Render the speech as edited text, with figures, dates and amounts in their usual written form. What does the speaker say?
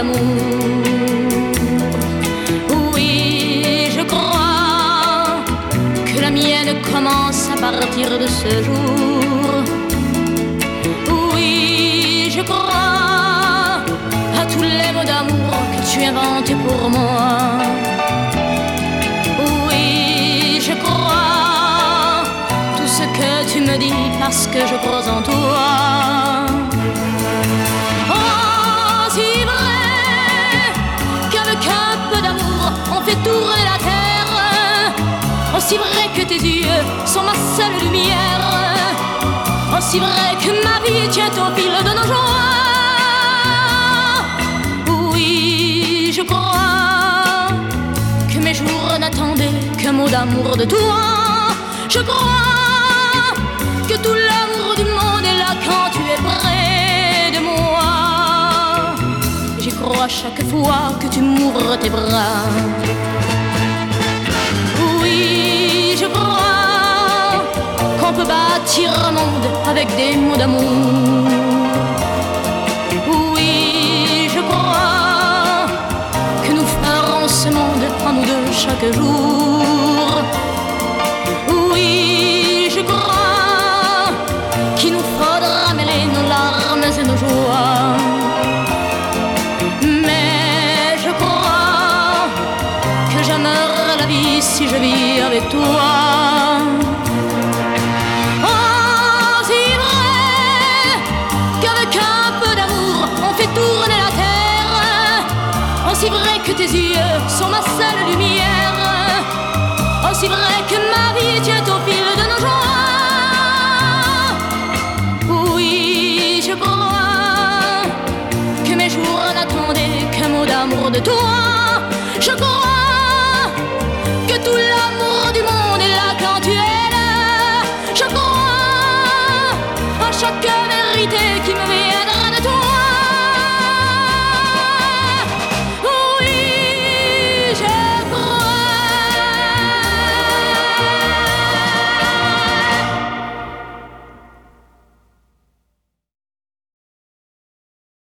d'amour. Oui, je crois que la mienne commence à partir de ce jour. Oui, je crois à tous les mots d'amour que tu inventes pour moi. Oui, je crois tout ce que tu me dis parce que je crois en toi. Oh, si vrai qu'avec un peu d'amour on fait tourner la terre. Aussi vrai que tes yeux sont ma seule lumière. Aussi vrai que ma vie tient au fil de nos joies. Oui, je crois que mes jours n'attendaient qu'un mot d'amour de toi. Je crois que tout l'amour du monde est là quand tu es près de moi. J'y crois chaque fois que tu m'ouvres tes bras. Oui, je crois qu'on peut bâtir un monde avec des mots d'amour. Oui, je crois que nous ferons ce monde en nous deux chaque jour. Oui, je crois qu'il nous faudra mêler nos larmes et nos joies. Mais je crois que j'aimerais la vie si je vis avec toi. Oh, si vrai qu'avec un peu d'amour on fait tourner la terre. Aussi vrai que tes yeux sont ma seule lumière. Aussi vrai que ma vie tient au fil de nos joies. Oui, je crois que mes jours n'attendaient qu'un mot d'amour de toi.